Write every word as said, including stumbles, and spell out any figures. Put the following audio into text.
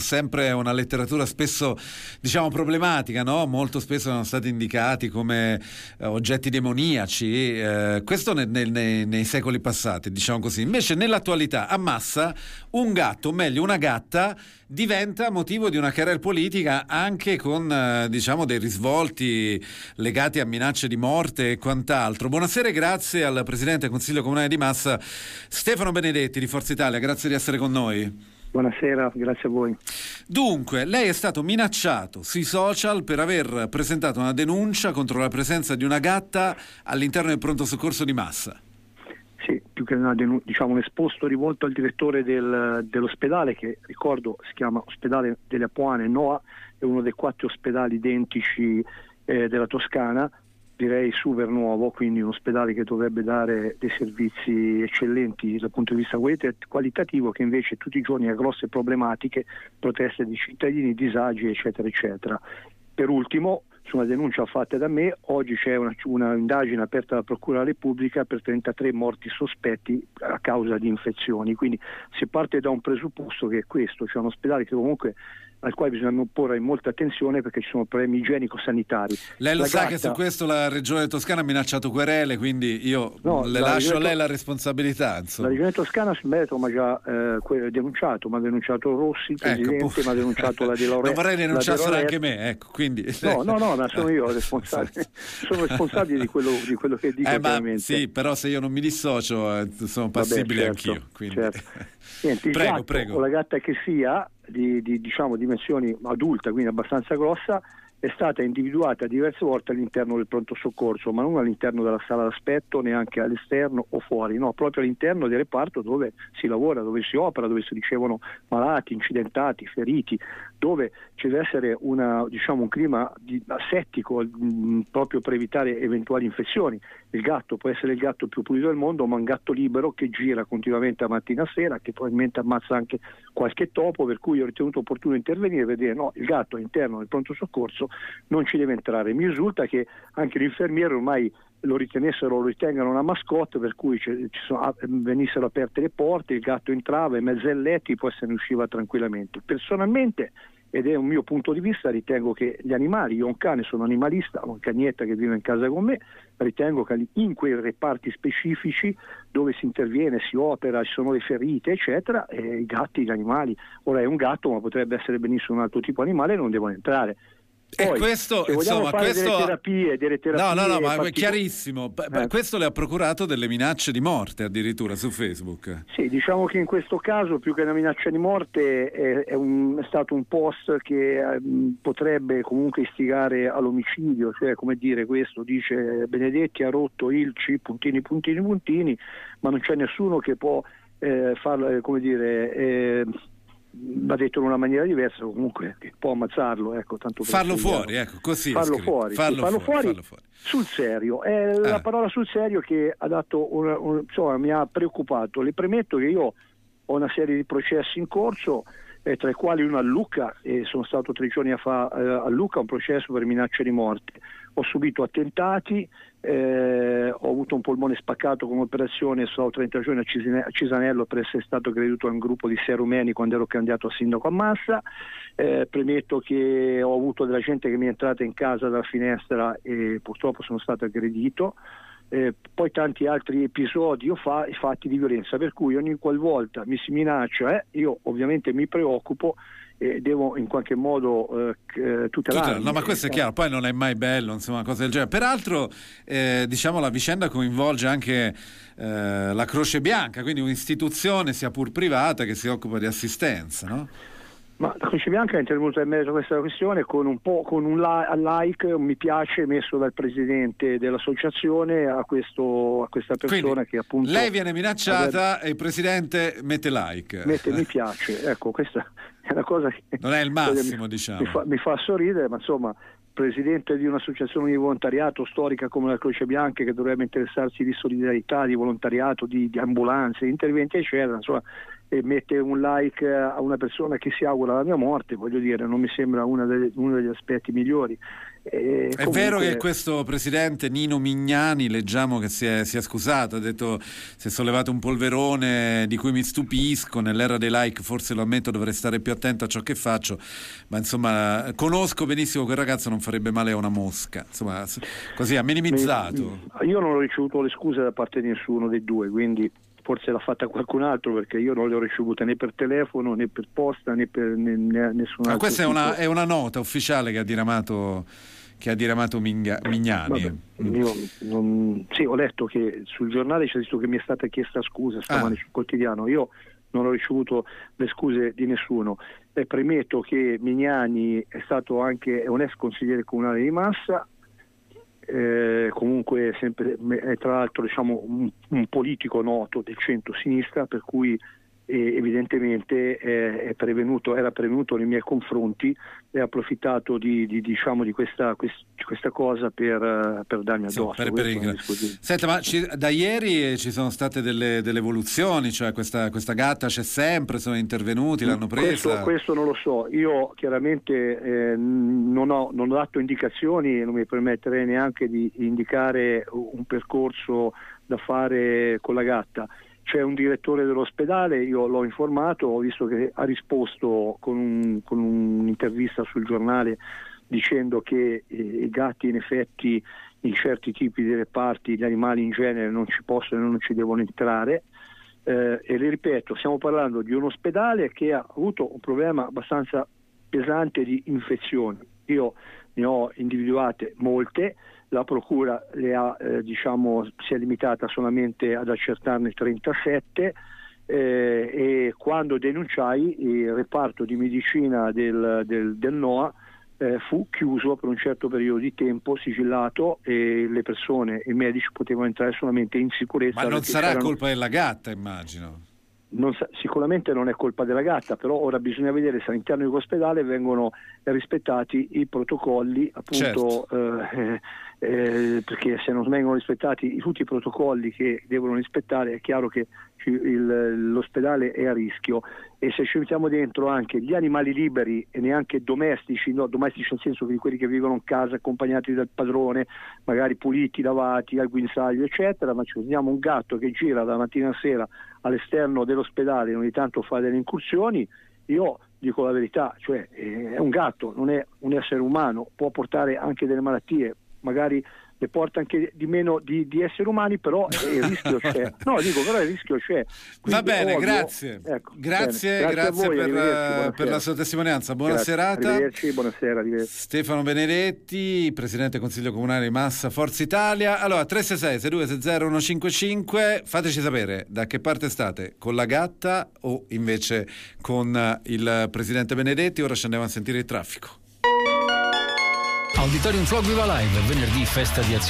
sempre una letteratura spesso, diciamo, problematica, no? Molto spesso sono stati indicati come eh, oggetti demoniaci, eh, questo ne, ne, ne, nei secoli passati, diciamo così. Invece nell'attualità a Massa un gatto, o meglio una gatta, diventa motivo di una querela politica, anche con eh, diciamo dei risvolti legati a minacce di morte e quant'altro. Buonasera e grazie al Presidente del Consiglio Comunale di Massa, Stefano Benedetti di Forza Italia, grazie di essere con noi. Buonasera, grazie a voi. Dunque, lei è stato minacciato sui social per aver presentato una denuncia contro la presenza di una gatta all'interno del pronto soccorso di Massa. Sì, più che una denun- diciamo un esposto rivolto al direttore del, dell'ospedale, che ricordo si chiama Ospedale delle Apuane Noa, è uno dei quattro ospedali identici eh, della Toscana, direi super nuovo, quindi un ospedale che dovrebbe dare dei servizi eccellenti dal punto di vista qualitativo, che invece tutti i giorni ha grosse problematiche, proteste di cittadini, disagi eccetera eccetera. Per ultimo, su una denuncia fatta da me, oggi c'è una, una indagine aperta dalla Procura della Repubblica per trentatré morti sospetti a causa di infezioni, quindi si parte da un presupposto che è questo, cioè un ospedale che comunque al quale bisogna porre molta attenzione perché ci sono problemi igienico-sanitari. Lei lo la sa gatta... che su questo la Regione Toscana ha minacciato querele, quindi io no, le lascio regione... a lei la responsabilità. Insomma. La Regione Toscana sul merito mi ha già eh, denunciato, mi ha denunciato Rossi, il Presidente, ecco, mi ha denunciato la De Laurentiis. Non vorrei denunciassero anche me, ecco, quindi... No, no, no, ma sono io responsabile, sono responsabile di quello, di quello che dico. Eh, ma sì, però se io non mi dissocio eh, sono passibile. Vabbè, certo, anch'io. Quindi... Certo. Niente, il prego, gatto, prego. o la gatta che sia, di, di diciamo dimensioni adulta, quindi abbastanza grossa, è stata individuata diverse volte all'interno del pronto soccorso, ma non all'interno della sala d'aspetto, neanche all'esterno o fuori, no, proprio all'interno del reparto dove si lavora, dove si opera, dove si ricevono malati, incidentati, feriti, dove ci deve essere una, diciamo, un clima di, asettico mh, proprio per evitare eventuali infezioni. Il gatto può essere il gatto più pulito del mondo, ma un gatto libero che gira continuamente a mattina a sera, che probabilmente ammazza anche qualche topo, per cui ho ritenuto opportuno intervenire per dire no, il gatto all'interno del pronto soccorso non ci deve entrare. Mi risulta che anche l'infermiere ormai lo ritenessero, lo ritengano una mascotte, per cui ci sono, venissero aperte le porte, il gatto entrava in mezzo ai letti, poi se ne usciva tranquillamente. Personalmente, ed è un mio punto di vista, ritengo che gli animali, io ho un cane, sono animalista, ho un cagnetta che vive in casa con me, ritengo che in quei reparti specifici dove si interviene, si opera, ci sono le ferite eccetera, eh, i gatti, gli animali, ora è un gatto ma potrebbe essere benissimo un altro tipo di animale, non devono entrare. Poi, e questo, insomma, fare questo delle terapie, delle terapie no, no, no, ma particol- è chiarissimo. Eh. Questo le ha procurato delle minacce di morte addirittura su Facebook. Sì, diciamo che in questo caso più che una minaccia di morte è, è, un, è stato un post che eh, potrebbe comunque istigare all'omicidio, cioè come dire, questo dice Benedetti ha rotto il C puntini puntini puntini, ma non c'è nessuno che può eh, farlo, eh, come dire... Eh, va detto in una maniera diversa, comunque che può ammazzarlo, ecco, tanto per farlo fuori, ecco, così farlo fuori, farlo, sì, farlo fuori, fuori, farlo fuori sul serio. È eh. la parola sul serio che ha dato una, un, insomma, mi ha preoccupato. Le premetto che io ho una serie di processi in corso, eh, tra i quali uno a Lucca, e sono stato tre giorni fa eh, a Lucca, un processo per minaccia di morte. Ho subito attentati, eh, ho avuto un polmone spaccato come operazione, sono trenta giorni a, Cisine- a Cisanello per essere stato aggredito a un gruppo di sei rumeni quando ero candidato a sindaco a Massa. Eh, premetto che ho avuto della gente che mi è entrata in casa dalla finestra e purtroppo sono stato aggredito. Eh, poi tanti altri episodi o fa- fatti di violenza, per cui ogni qualvolta mi si minaccia, eh, io ovviamente mi preoccupo e devo in qualche modo eh, tutelarmi. No, ma questo è chiaro, poi non è mai bello, insomma, una cosa del genere. Peraltro, eh, diciamo, la vicenda coinvolge anche eh, la Croce Bianca, quindi un'istituzione, sia pur privata, che si occupa di assistenza, no? Ma la Croce Bianca è intervenuta in merito a questa questione con un po' con un like, un mi piace messo dal presidente dell'associazione a questo a questa persona. Quindi, che appunto lei viene minacciata aveva... e il presidente mette like. Mette mi piace, ecco, questa è una cosa che non è il massimo, mi, diciamo. Mi fa, mi fa sorridere, ma insomma, presidente di un'associazione di volontariato storica come la Croce Bianca, che dovrebbe interessarsi di solidarietà, di volontariato, di, di ambulanze, interventi eccetera, insomma, e mette un like a una persona che si augura la mia morte, voglio dire, non mi sembra una delle, uno degli aspetti migliori. E è comunque... vero che questo presidente Nino Mignani, leggiamo che si è, si è scusato, ha detto si è sollevato un polverone di cui mi stupisco, nell'era dei like forse lo ammetto, dovrei stare più attento a ciò che faccio, ma insomma conosco benissimo quel ragazzo, non farebbe male a una mosca, insomma così ha minimizzato. Io non ho ricevuto le scuse da parte di nessuno dei due, quindi forse l'ha fatta qualcun altro, perché io non le ho ricevute né per telefono né per posta né per né, né nessun altro. Ma questa è tipo. una, è una nota ufficiale che ha diramato che ha diramato Migna, Mignani. Vabbè, io non, sì, ho letto che sul giornale c'è scritto che mi è stata chiesta scusa stamani ah. sul quotidiano. Io non ho ricevuto le scuse di nessuno, e premetto che Mignani è stato anche è un ex consigliere comunale di Massa, eh, comunque sempre è tra l'altro diciamo un, un politico noto del centro-sinistra, per cui e evidentemente eh, è prevenuto, era prevenuto nei miei confronti e ha approfittato di, di, diciamo, di questa, quest, questa cosa per, per darmi addosso. Sì, per, per il... Senta, ma ci, da ieri ci sono state delle, delle evoluzioni, cioè questa, questa gatta c'è sempre, sono intervenuti, l'hanno presa? Questo, questo non lo so, io chiaramente eh, non, ho, non ho dato indicazioni e non mi permetterei neanche di indicare un percorso da fare con la gatta. C'è un direttore dell'ospedale, io l'ho informato, ho visto che ha risposto con, un, con un'intervista sul giornale dicendo che eh, i gatti in effetti in certi tipi di reparti, gli animali in genere non ci possono e non ci devono entrare, eh, e le ripeto, stiamo parlando di un ospedale che ha avuto un problema abbastanza pesante di infezioni. Io ne ho individuate molte, la procura le ha, eh, diciamo, si è limitata solamente ad accertarne trentasette, eh, e quando denunciai il reparto di medicina del, del, del N O A eh, fu chiuso per un certo periodo di tempo, sigillato, e le persone, i medici potevano entrare solamente in sicurezza. Ma non sarà c'erano... colpa della gatta, immagino. Non sa, sicuramente non è colpa della gatta, però ora bisogna vedere se all'interno dell'ospedale vengono rispettati i protocolli, appunto, certo. eh, eh, perché se non vengono rispettati tutti i protocolli che devono rispettare è chiaro che il, l'ospedale è a rischio, e se ci mettiamo dentro anche gli animali liberi e neanche domestici, no, domestici nel senso che quelli che vivono in casa accompagnati dal padrone, magari puliti, lavati al guinzaglio eccetera, ma ci vediamo un gatto che gira da mattina a sera all'esterno dell'ospedale e ogni tanto fa delle incursioni, io dico la verità, cioè è un gatto, non è un essere umano, può portare anche delle malattie, magari le porta anche di meno di, di esseri umani, però il rischio c'è. No, dico, però il rischio c'è. Quindi va bene, odio, grazie. Ecco, grazie, bene. grazie, grazie per, per la sua testimonianza. Buona grazie. serata. Arrivederci, buonasera. Arrivederci. Stefano Benedetti, Presidente del Consiglio Comunale di Massa, Forza Italia. Allora, tre sei sei sei due sei zero uno cinque cinque, fateci sapere da che parte state, con la gatta o invece con il Presidente Benedetti. Ora ci andiamo a sentire il traffico. Auditorium Flog Viva Live, venerdì festa di azione